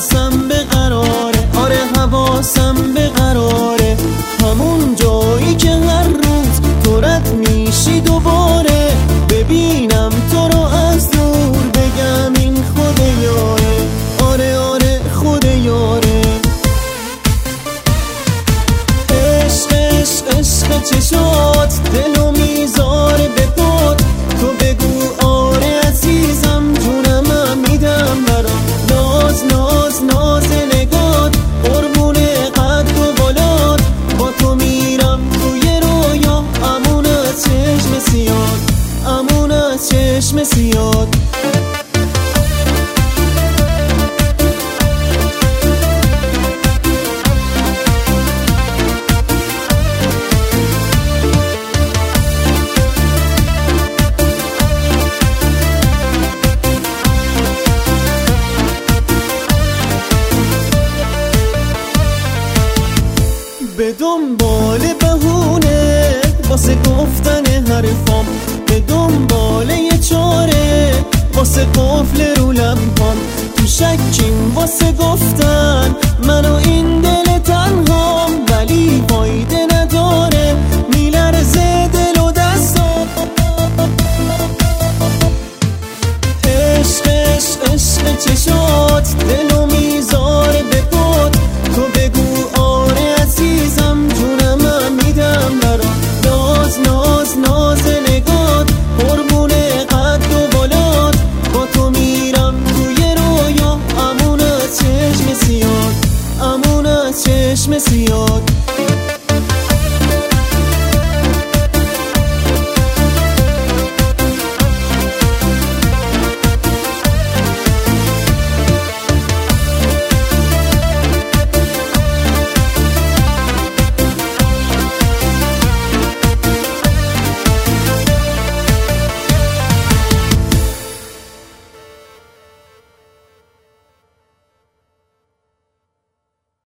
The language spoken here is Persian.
حواسم به قراره، آره حواسم به قراره، همون جایی که هر روز تو رد میشی دوباره، ببینم تو رو از دور بگم این خود یاره، آره آره خود یاره. عشق عشق عشق چشات دلو میذاره به پات، تو بگو آره عزیزم جونم میدم برام، ناز ناز ناز نگات قربون قد و بالات، با تو میرم توی رویا امون از چشم سیاد، امون از چشم سیاد. به دنبال بهونه واسه گفتن حرفام، به دنبال یه چاره واسه قفل رو لبام، تو شکیم واسه گفتن منو این